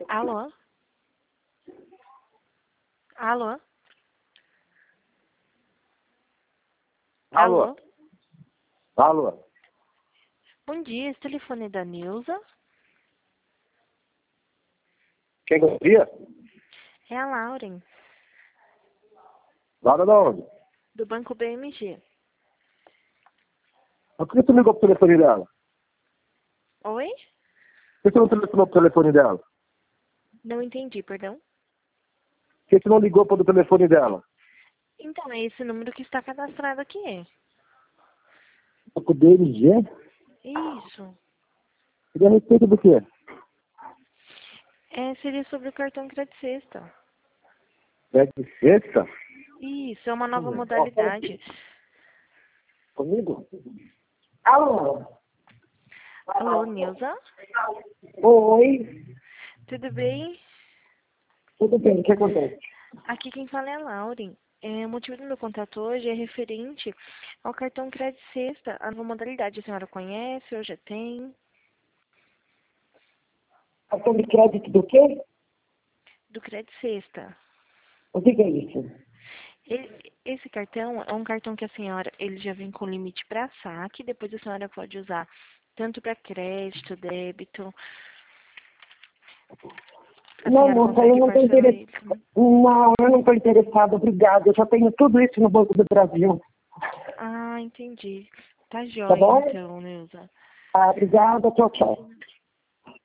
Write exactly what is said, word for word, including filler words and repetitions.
Alô? Alô? Alô? Alô? Bom dia, esse telefone é da Nilza? Quem gostaria? É a Lauren, Laura da onde? do Banco B M G. Por que você ligou pro telefone dela? Oi? Por que você não telefonou pro telefone dela? Não entendi, perdão. Por que você não ligou pro telefone dela? Então, é esse número que está cadastrado aqui. O D M G? Isso. Ele é a respeito do quê? É, seria sobre o cartão Crédito Sexta. É de sexta? Isso, é uma nova modalidade. Comigo? Alô? Alô, Nilza? Oi, Tudo bem? tudo bem, o que acontece? Aqui quem fala é a Lauren. É, o motivo do meu contato hoje é referente ao cartão Crédito Sexta, a nova modalidade. A senhora conhece ou já tem? Cartão de crédito do quê? Do Crédito Sexta. O que que é isso? Ele- esse cartão é um cartão que a senhora, ele já vem com limite para saque, depois a senhora pode usar tanto para crédito, débito. A Não, senhora moça, eu consegue não estou parcelar ele. interessada. Não, eu não estou interessada, obrigada. Eu já tenho tudo isso no Banco do Brasil. Ah, entendi. Tá Tá jóia bom? então, Neuza. Ah, obrigada, tchau, tchau.